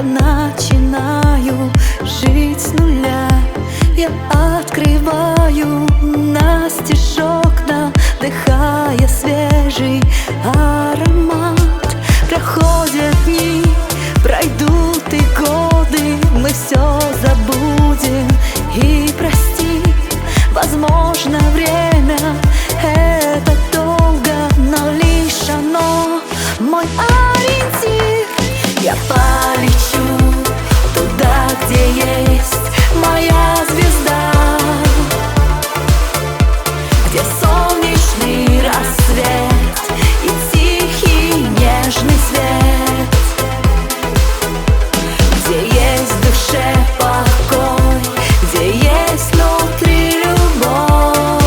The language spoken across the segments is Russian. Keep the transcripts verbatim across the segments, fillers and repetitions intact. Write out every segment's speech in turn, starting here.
Я начинаю жить с нуля. Я открываю настежь окна, вдыхая свежий аромат. Проходят дни, пройдут и годы, мы все забудем и простим. Возможно, время это долго, но лишь оно мой ориентир. Я полечу туда, где есть моя звезда, где солнечный рассвет и тихий нежный свет, где есть в душе покой, где есть внутри любовь,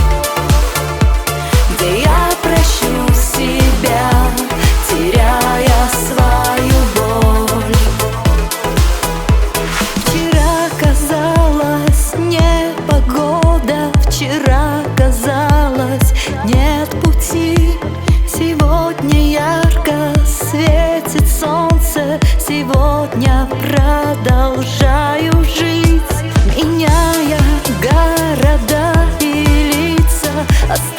где я прощу себя, теряя свою боль. Вчера казалось непогода, вчера казалось нет пути. Сегодня ярко светит солнце, сегодня продолжаю жить, меняя города и лица.